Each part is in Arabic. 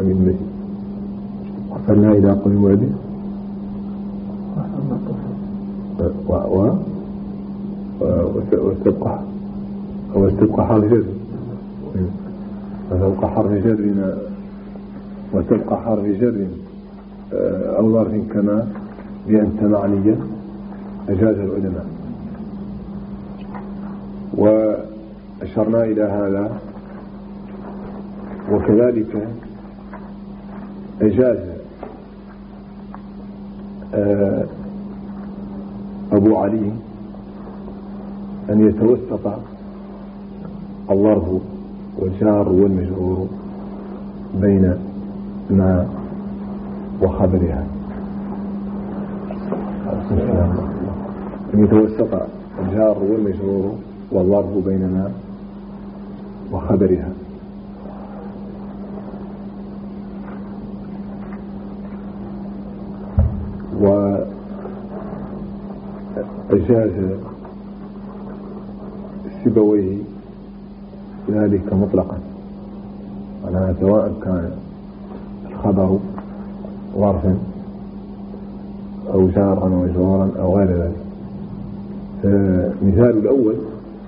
عن المجد. وصلنا إلى قول المؤلف واستبقى حرف جر وتبقى حرف جر أو ظرف كما بأنت معنيا أجاز العلماء. وأشرنا إلى هذا. وكذلك أجاز أبو علي أن يتوسط الظرف والجار والمجرور بين ما وخبرها، أن يتوسط الجار والمجرور والظرف بين ما وخبرها. وأجاز سيبويه ذلك مطلقا، على سواء كان الخبر ظرفا أو جارا ومجرورا أو غير ذلك. مثال الأول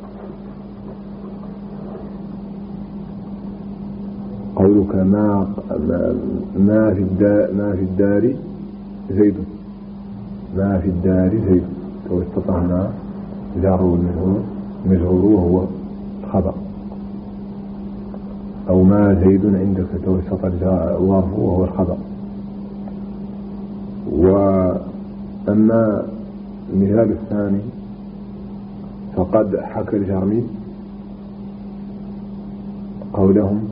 قولك ما في الدار زيد، ما في الدار زيد، توسط هنا جار والمجرور وهو الخبر. أو ما زيد عندك توسط الظرف وهو الخبر. وأما المثال الثاني فقد حكى الجرمي قولهم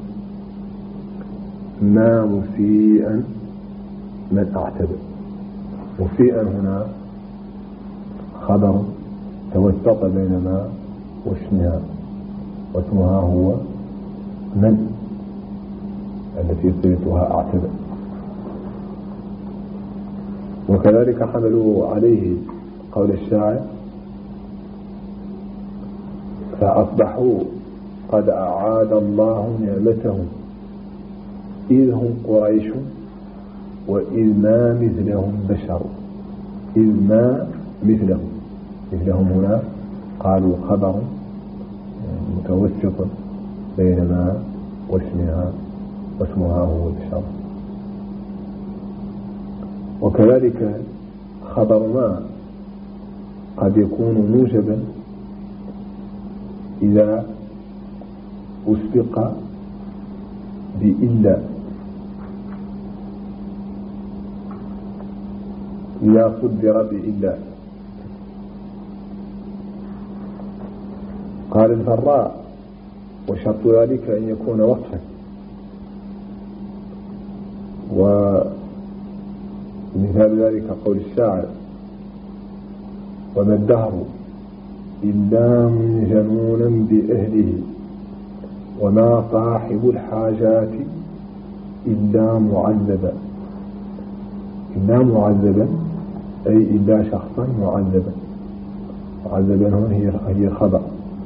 ما مسيئا من اعتدى. مسيئا هنا خبر توسط بين ما واسمها، واسمها هو من التي صيغتها اعتدى. وكذلك حملوا عليه قول الشاعر فأصبحوا قد أعاد الله نعمتهم إذ هم قريش وإذ ما مثلهم بشر. إذ ما مثلهم هنا قالوا خبر متوسط بين ما واسمها هو البشر. وكذلك خبر ما قد يكون موجبا إذا أسبق بإلا، إذا قدر بإلا. قال الفراء وشرط ذلك أن يكون وصفا. ومثال ذلك قول الشاعر وما الدهر إلا منجنونا بأهله وما صاحب الحاجات إلا معذبا. إلا معذبا أي إلا شخصا معذبا. معذبا هنا هي الخبر.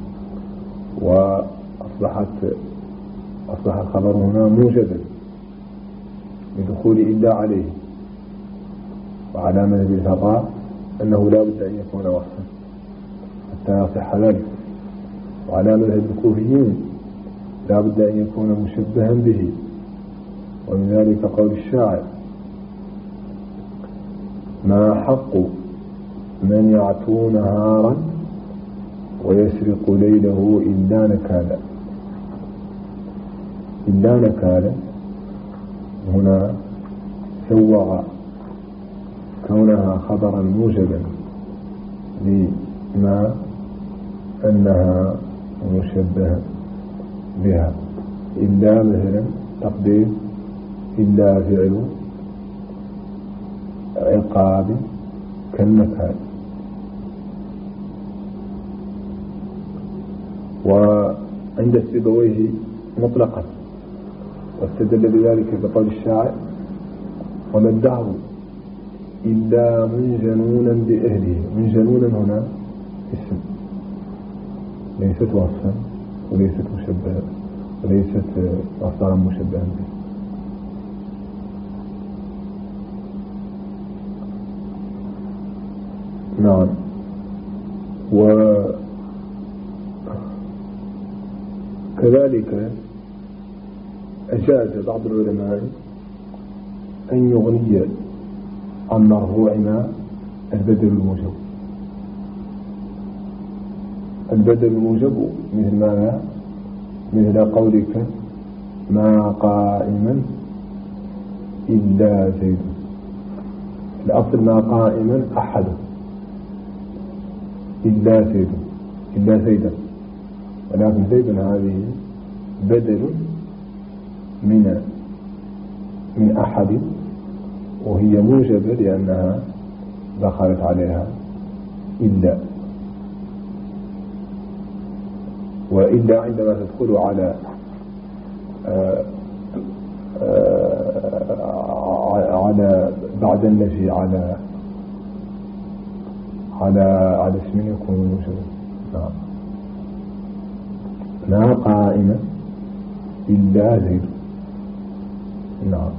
وأصبح الخبر هنا موجبا بدخول إلا عليه. وعلى مذهب الفراء أنه لا بد أن يكون وصفا حتى يصح ذلك. وعلى مذهب الكوفيين لا بد أن يكون مشبها به. ومن ذلك قول الشاعر ما حق من يعتو نهارا ويسرق ليله إلا نكالا. إلا نكالا هنا سوغ كونها خبرا موجبا لما أنها مشبهة بها. إلا مثلا تقدير إلا فعل عقاب كالنكال. وعند السيبويه مطلقا، واستدل بذلك بقول الشاعر وما الدهر إلا منجنونا بأهله. منجنونا هنا اسم، ليست وصفا وليست مشبهة وليست مصدرا مشبها به. نعم. وكذلك أجاز بعض العلماء أن يغني عن مرفوع ما البدل الموجب. البدل الموجب مثل ماذا؟ مثل قولك ما قائما إلا زيد. الأصل ما قائما أحد إلا زيد، إلا زيدا، ولكن زيد هذه بدل من أحد، وهي موجبة لأنها دخلت عليها إلا. وإلا عندما تدخل على بعد النفي على اسم يكون موجبا. نعم. لا قائمة إلا زيد. نعم.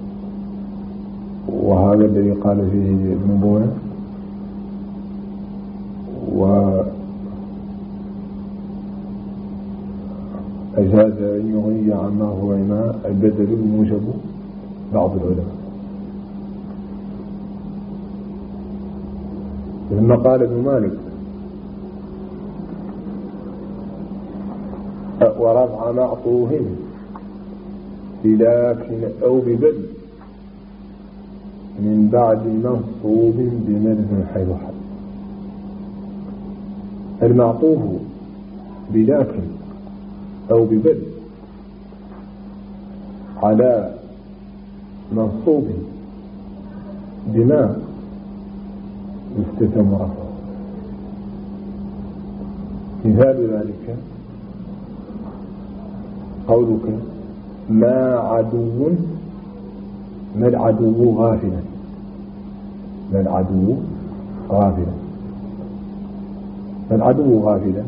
وهذا الذي قال فيه ابن بويه. أجاز أن يغني عما هو ما البدل الموجب بعض العلماء. ثم قال ابن مالك ورفع معطوف بلكن أو ببل من بعد منصوب بمرز حيث حل. المعطوف بلكن أو ببل على منصوب بما يستتم رفعه. مثال ذلك قولك ما العدو غافلا. ما العدو غافلا. ما العدو غافلا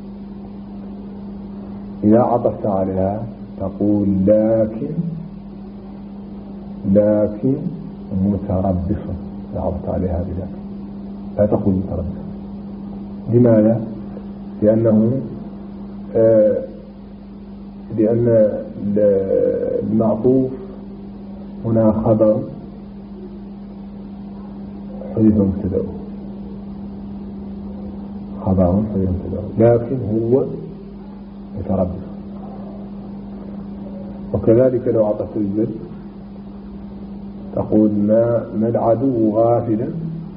إذا عطفت عليها تقول لكن متربص. إذا عطفت عليها بذلك لا تقول متربص. لماذا؟ لأن المعطوف هنا خبر حديث مبتدأ، خبر حديث مبتدأ، لكن هو متربص. وكذلك لو عطفت البل تقول ما العدو غافلا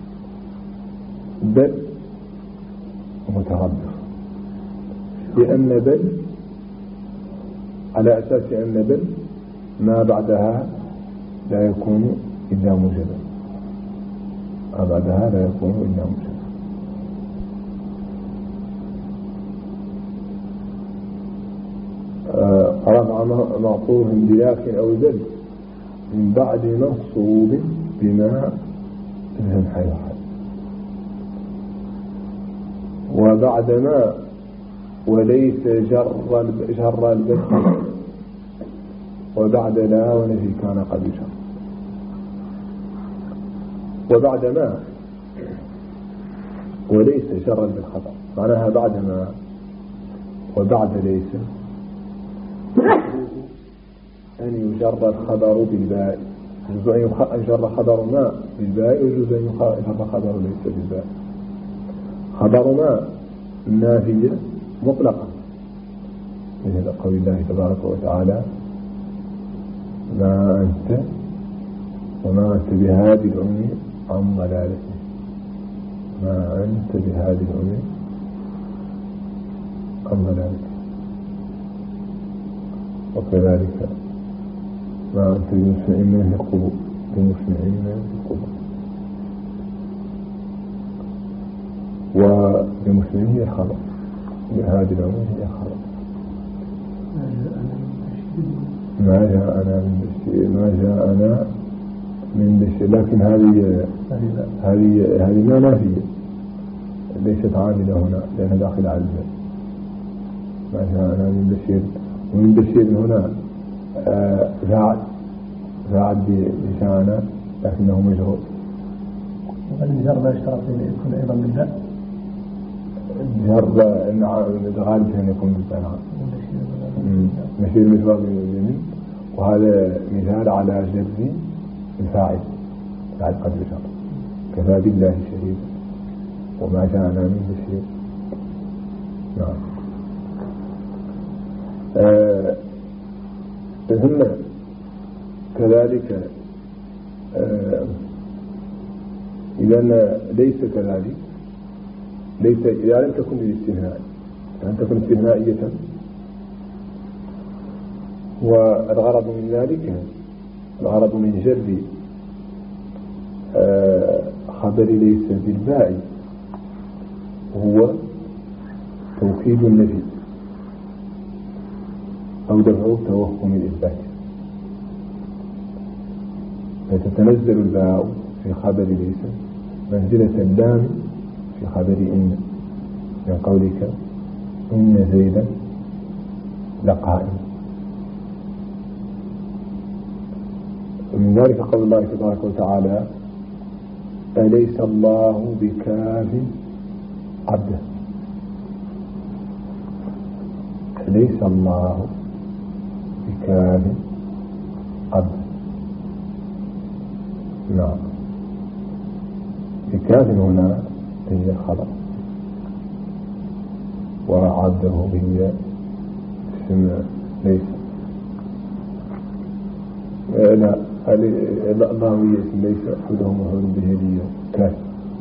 بل متربص، لأن بل على أساس أن بل ما بعدها لا يكون إلا موجبا. ما بعدها لا يكون إلا موجبا. رفع معطوف بلكن أو بل من بعد منصوب بما اسم حيث حل. وبعد ما وليس جر البل، وبعد لا ونفي كان قد جر. وبعد ما وليس جر بالخطأ معناها بعد ما وبعد ليس أن يجر الخبر بالباء. يجوز أن يجر خبر ما بالباء، ويجوز أن يجر خبر ليس بالباء. خبر ما نافية مطلقا مثل قول الله تبارك وتعالى ما أنت وما أنت بهادي العمي عن ضلالته. ما أنت بهادي العمي عن ضلالته. وكذلك ما أنت بمسمعين في القبور، بمسمعين في القبور. وبمسلمين هي الخبر، بهذه العموم هي الخبر. ما جاءنا من بشير، لكن هذه ما نافية، ليست عاملة هنا لأنها داخلة على الجنة. ما جاءنا من بشير، ومن بشير هنا فاعل بشانا لكنه مجرور. الجر لا يشترط أن يكون أيضا بالباء. الجر غالب أن يكون بالباء. نعم. مشير مثل اليمين، وهذا مثال على جر الفاعل بعد قدر الجر. كفى بالله شهيدا وما جاءنا من بشير. نعم. ثم كذلك إذا ليس كذلك، ليس إذا لم تكن للاستثناء، لم تكن استثنائية، والغرض من ذلك، الغرض من جر خبر ليس بالباء هو توكيد النفي أو دفع توهم الإثبات، فتتنزل الباء في خبر ليس منزلة اللام في خبر إن، من قولك إن زيدا لقائم. ومن ذلك قول الله تبارك وتعالى أليس الله بكاف عبده، أليس الله بكاف عبده. نعم. بكاف هنا هي الخبر، وعبده هي اسم ليس. لا الله هي اسم ليس، حده مفعول به هي كاف.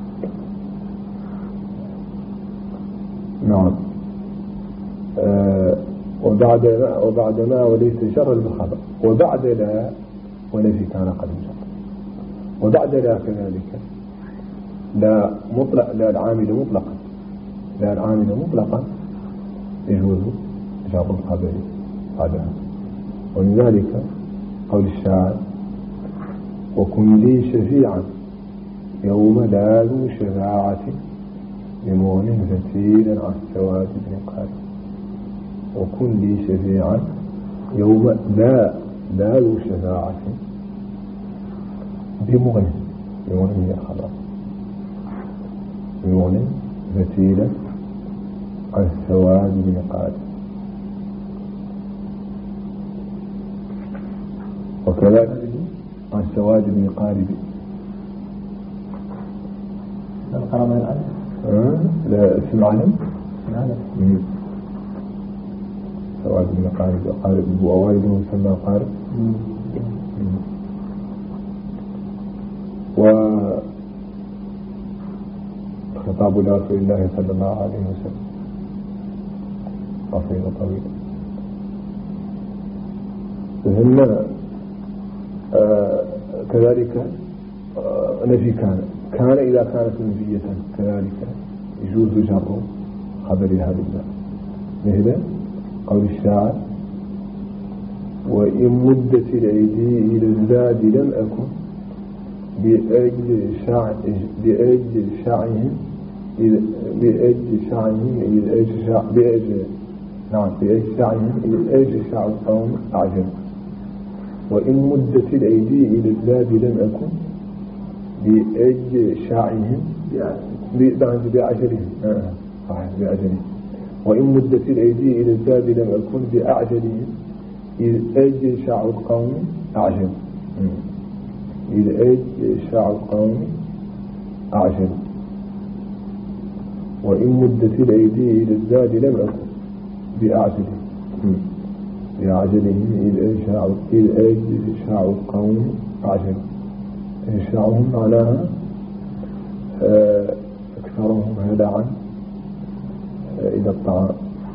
نعم. وبعد ما وليس جر بالخبر، وبعد لا ونفي كان قد جر، وبعد لا كذلك لا مطلق، لا العامل مطلقا، لا العامل مطلقا يجوز جر الخبر بعدها. ومن ذلك قول الشاعر وكن لي شفيعا يوم لا ذو شفاعة لمغن فتيلا عن السواد بن قال. وكن لي شفيعا يوم لا ذو شفاعة بمغن، بمغن هي الخبر، بمغن فتيلا عن السواد بن قال. وكذلك عن سواد بن قارب. القرم الآن لا اسم علم. سواد بن قارب، قارب ووالده يسمى قارب. وخطاب لرسول الله صلى الله عليه وسلم قصير طويل. ثم كذلك نفي كان إذا كانت منفية كذلك يجوز جر خبرها بالله، مثل قول الشاعر وإن مدت الأيدي إلى الزاد لم أكن بأجل شعهم إلى شع القوم أعجب. وإن مدت الأيدي إلى الزاد لم أكن بأجل شعهم بأعجلهم. بأعجلهم. وإن مدت الأيدي إلى الزاد لم أكن بأعجلهم إذ أجل شع القوم أعجب. إذ أجل شع القوم أعجب. وإن مدت الأيدي إلى الزاد لم أكن بأعجلهم بأعجلهم إذ أجل شع القوم أعجب. شعهم معناها أكثرهم هدعا إلى الطعام.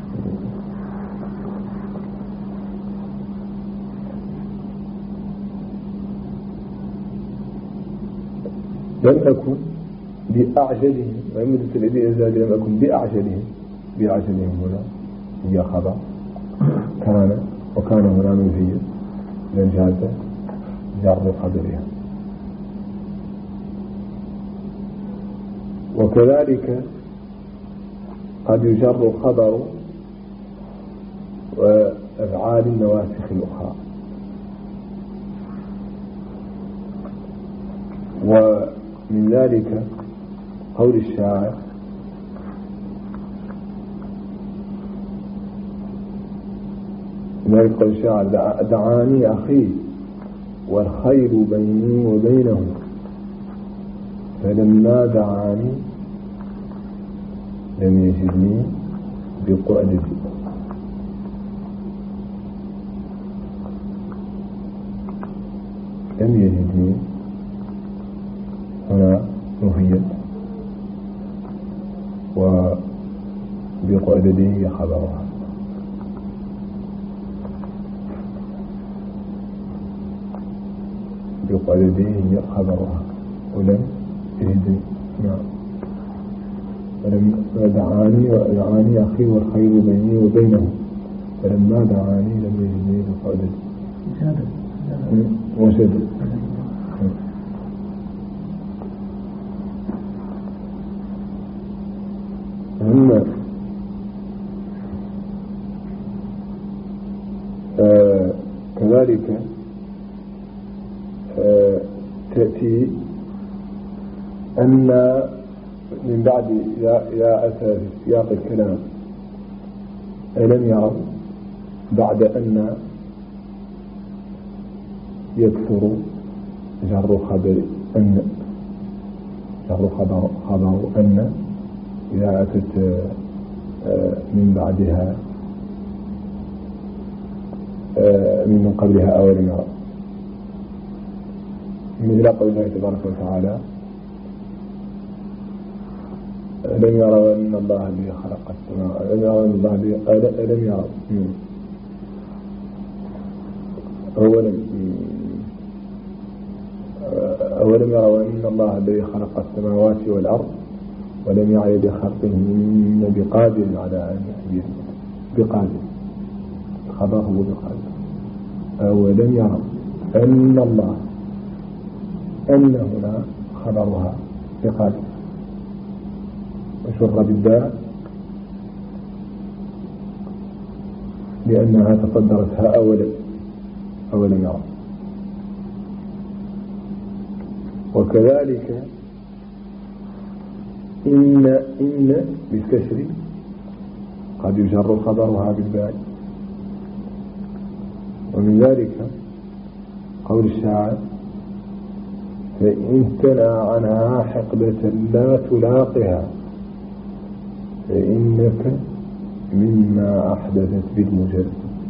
لم أكن بأعجلهم، ومدة الذي إزاد لم أكن بأعجلهم. بأعجلهم هنا هي خبر كان، وكان هنا منفيا للجاز جر خبرها. وكذلك قد يجر خبر وأفعال النواسخ الأخرى. من ذلك قول الشاعر: ذلك قول الشاعر: دعاني أخي والخير بيني وبينه، فلما دعاني لم يجدني بقعدتي. لم يجدني هنا مفيد، وبقعدته خبرها. بقعدته خبرها ولم يجدني. نعم. دعاني أخي والخير بيني وبينه، فلما دعاني لم يجدني بقعدتي. وشدد. أما كذلك تأتي أن من بعد يا أتى في سياق الكلام: ألم يروا، بعد أن يكثر جر خبر أن، جر خبر أن إذا أتت من بعدها من قبلها أولم يروا، مثل قول الله تبارك وتعالى: ألم يروا أن الله الذي خلق السماوات، ألم يروا أن الله الذي ألم يروا أولم يروا أن الله الذي خلق السماوات والأرض ولم يعي بخلقهن بقادر على أن يحيي، بقادر خبره بقادر. أولم يروا أن الله، أن هنا خبرها بقادر، وشر بالداء لأنها تصدرتها أولم يروا. وكذلك إن بالكسر قد يجر خبرها بالباء. ومن ذلك قول الشاعر: فإن تنى عنها حقبة لا تلاقها فإنك مما أحدثت بالمجرد.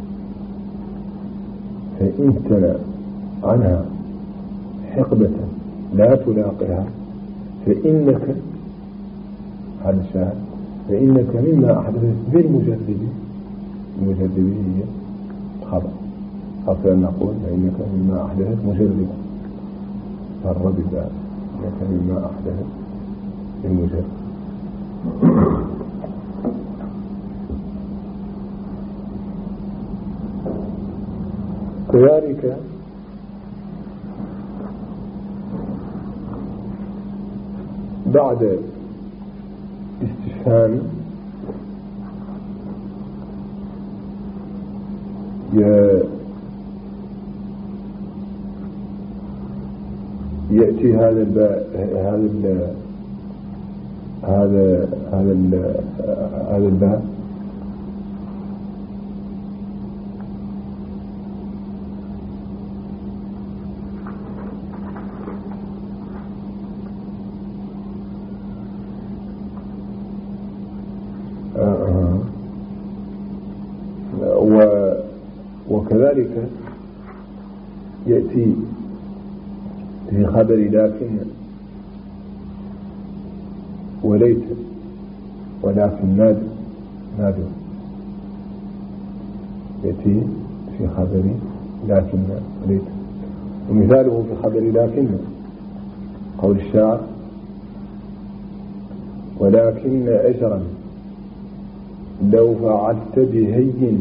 فإن تنى عنها حقبة لا تلاقها فإنك، هذا الشاهد، فإنك مما أحدثت بالمجرد. المجرد هي خبر، أصلا نقول فإنك مما أحدثت مجرد، فالرد ذلك إنك مما أحدثت بالمجرد. كذلك بعد استفهام يأتي هذا الباء وكذلك يأتي في خبر لكن وليت، ولكن نادوا يأتي في خبر لكن وليت. ومثاله في خبر لكن قول الشاعر: ولكن أجرا لو فعلت بهين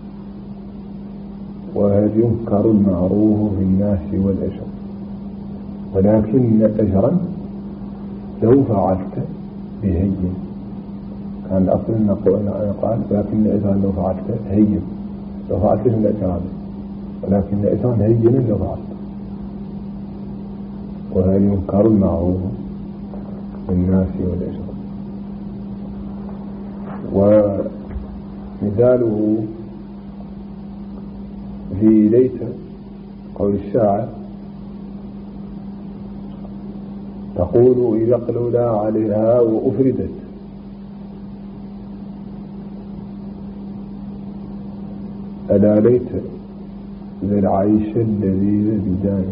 وهل ينكر المعروف في الناس والأجر. ولكن أجرا لو فعلت بهين، كان الأصل أن قال ولكن أجرا لو فعلت هين، لو فعلت من الأجران، ولكن أجرا هين لو فعلت. وهل ينكر المعروف الناس والأشرار. ومثاله في ليت قول الشاعر تقول إذا اقلولا عليها وأفردت ألا ليت ذا العيش الذي بداني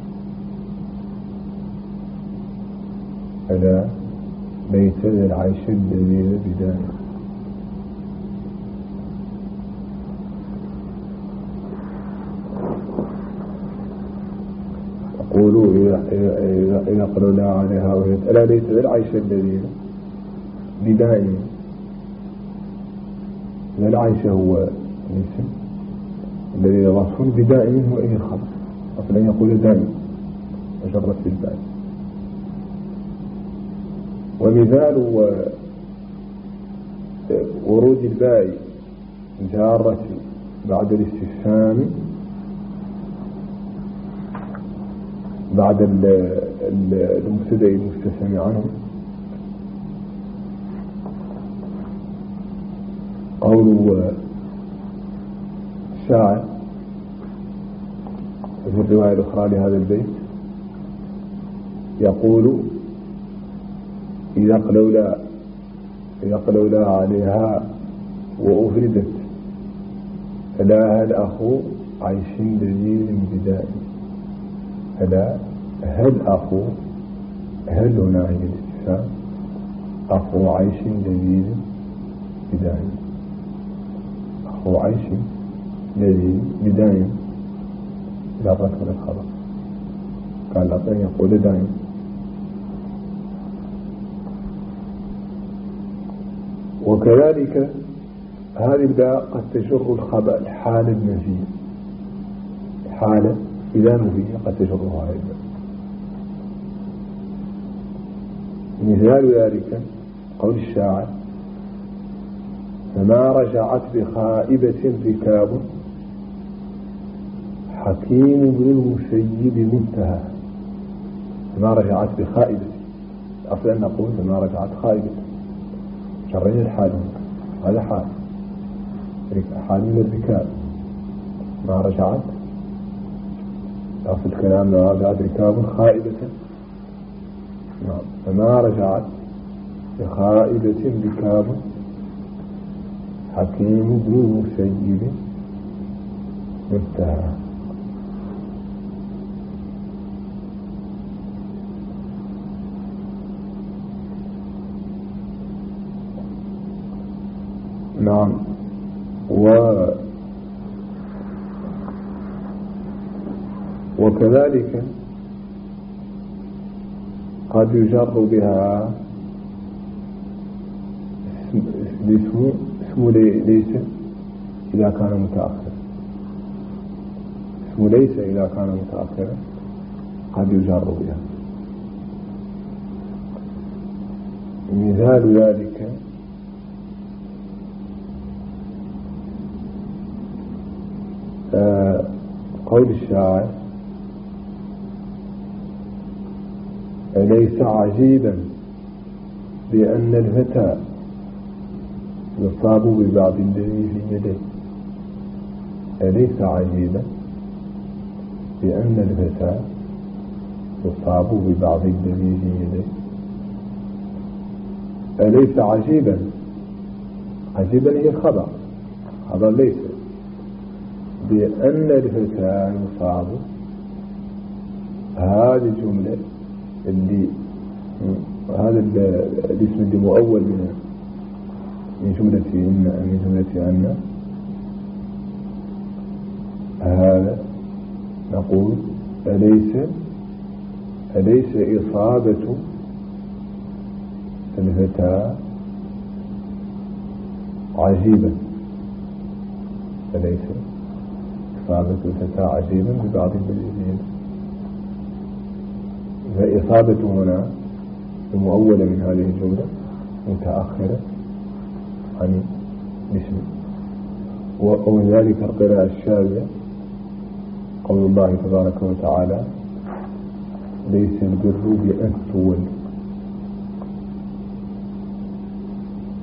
ألا ليت ذا العيش الذي بداني. قولوا إذا قلنا عليها ألا ليت ذا العيش الذي بداني. ذا العيش هو الاسم الذي يضاف بدائم هو أي خبر أصلا يقول دائم وجرت بالباء. ومثال ورود الباء جارة بعد الاستفهام بعد المبتدأ المستفهم عنه قول الشاعر في الرواية الأخرى لهذا البيت يقول إذا قلولا عليها وأفردت ألا هل أخو عيش لذيذ بدائي. ألا هل أخو هل هنا هي الاستفهام أخو عيش لذيذ بدائي. أخو عيش لذيذ بدائي لا ركب الخبر قال لطين يقول دائم. وكذلك هذه الباء قد تجر الخبر الحالة النفية حالة إذا نفية قد تجرها هذه الباء. مثال ذلك قول الشاعر فما رجعت بخائبة ركاب حكيم بن المسيب منتهى. فما رجعت بخائبة أصلا نقول فما رجعت خائبة شرين الحال هذا حال من الركاب. ما رجعت أصل الكلام ما رجعت ركاب خائبة فما رجعت بخائبة ركاب حكيم بن المسيب منتهى. نعم. وكذلك قد يجر بها اسم ليس إذا كان متأخرا. اسم ليس إذا كان متأخرا قد يجر بها. مثال ذلك قول الشاعر أليس عجيبا بأن الفتى يصاب ببعض الذي في يديه. أليس عجيبا بأن الفتى يصاب ببعض الذي في يديه. أليس عجيبا عجيبا هي خبر ليس بأن الفتى يصاب. هذه الجملة اللي هذا الاسم اللي مؤول من جملة أن هذا نقول أليس إصابة الفتى عجيبا. أليس إصابة الفتى عجيبا ببعض البلدين. فإصابة هنا المؤولة من هذه الجملة متأخرة عن الاسم. ومن ذلك القراءة الشاذة قول الله تبارك وتعالى ليس البر بأن تولوا.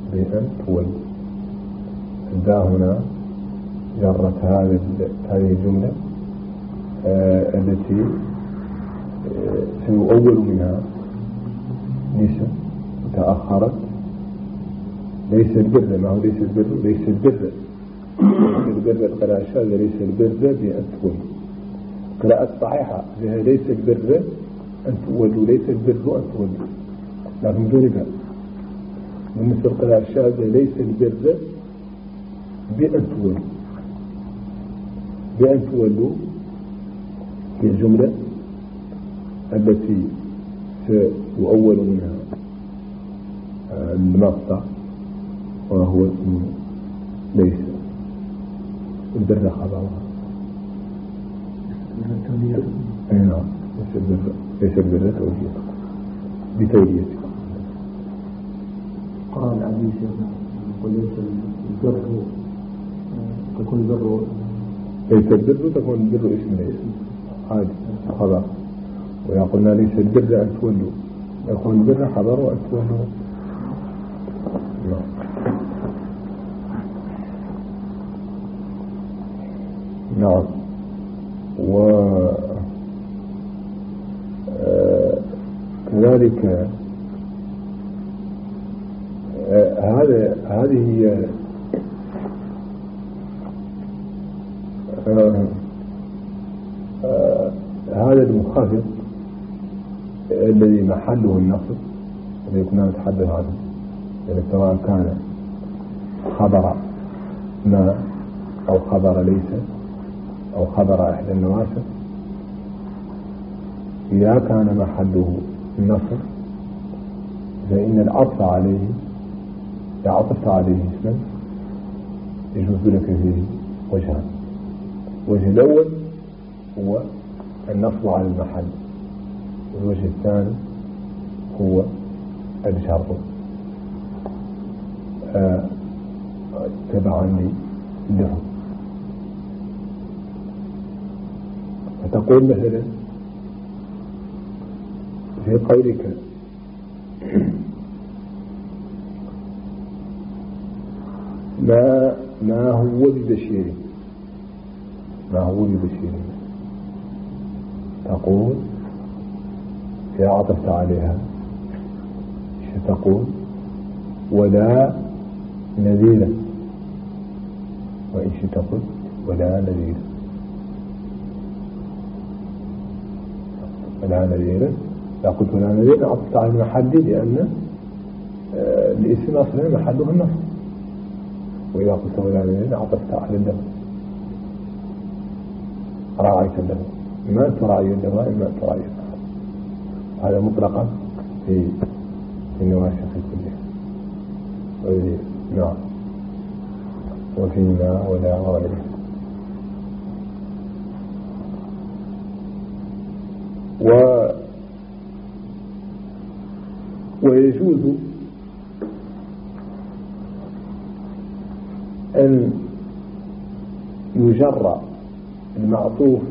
بأن تولوا. الباء هنا جرت هذه الجملة التي سيؤول منها نساء تأخرت. ليس البر، ما هو ليس البر، ليس البر القراءة الشاذة ليس البر بأن تولوا. قراءة صحيحة ليس البر أن تولوا، ليس البر أن تولوا، لكن بدون باء. بالنسبة للقراءة الشاذة ليس البر بأن تولوا. بأن تولوا هي الجملة التي سيؤول منها المقطع وهو اسم ليس البر خبرها. نعم، ليس البر توجيهكم بتوليتكم. قرآن العزيز يقول ليس البر تكون البر، ليس البر تكون البر اسم ليس عادي خبر. ويقولنا ليس البر أن تولوا، يكون البر خبر وأن تولوا. نعم. وكذلك هذه هي هذا المخفض الذي محله النصب الذي كنا نتحدث عنه، يعني سواء كان خبر ما أو خبر ليس أو خبر إحدى النواسخ، إذا كان محله النصب فإن العطف عليه إذا عطفت عليه اسما يجوز لك فيه وجهان. الوجه الأول هو النصب على المحل، والوجه الثاني هو الجر تبعا له. فتقول مثلا في قولك ما هو ببشير، ما هو ببشير، تقول إذا عطفت عليها تقول ولا نذير، وإن تقول ولا نذير، ولا نذير. إذا قلت ولا نذير عطفت على المحل لأن الاسم أصلا محله النصب، وإذا قلت ولا نذير عطفت على اللفظ، راعيت اللفظ، ما تراعي اللفظ إما تراعي اللفظ. هذا مطلقا في النواسخ كلها. نعم. وفيما ولا غيره. ويجوز أن يجرى المعطوف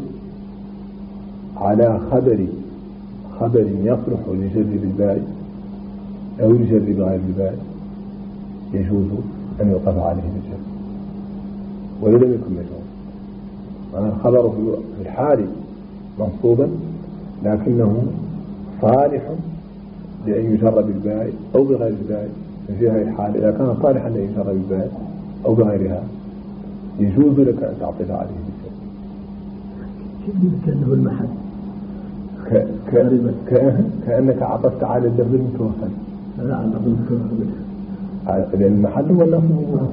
على خبر يصلح لجر بالباء أو الجر بغير الباء، يجوز أن يوقف عليه بالجر ولو لم يكن مجرورا. معنى الخبر في الحال منصوبا لكنه صالح لأن يجر بالباء أو بغير الباء. في هذه الحال إذا كان صالحا لأن يجر بالباء أو بغيرها يجوز لك أن تعطف عليه بالجر. كأنه المحل كأنك عطفت على اللفظ المتوصل. لا على اللفظ المتوصل لأن المحل هو اللفظ.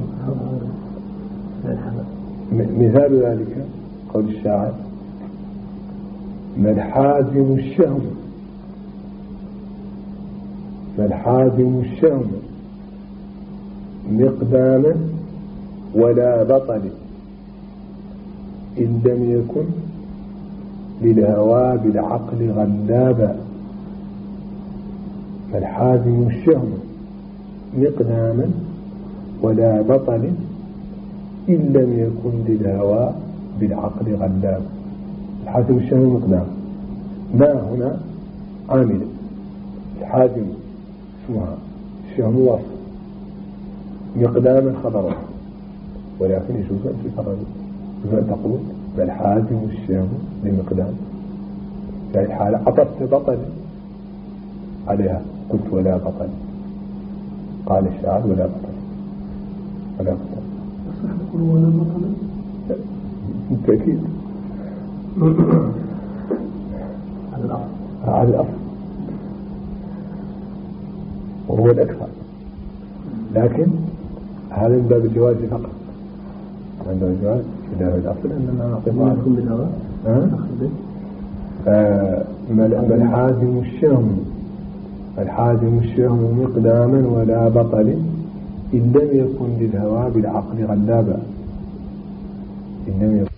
مثال ذلك قول الشاعر ما الحازم الشهم، ما الحازم الشهم مقداما ولا بطل إن لم يكن للهوى بالعقل غلابا. فالحازم الشهم مقداما ولا بطل إن لم يكن للهوى بالعقل غلابا. الحازم الشهم مقدام، ما هنا عامل، الحازم اسمها، الشهم وصف، مقداما خبره، ولكن يشوف في فرد تقول بل حازم الشام لمقدام. في هذه الحالة عطفت بطل عليها، قلت ولا بطل. قال الشاعر ولا بطل ولا بطل. أصح تقول ولا بطل؟ بالتأكيد على الأصل. على الأصل وهو الأكثر، لكن هذا من باب الجواز فقط. عند الجواز في باب الأصل أننا نعطي ما يكون بالهواء الحازم الشهم مقداما ولا بطل إن لم يكن للهوى بالعقل غلابا. إن لم يكن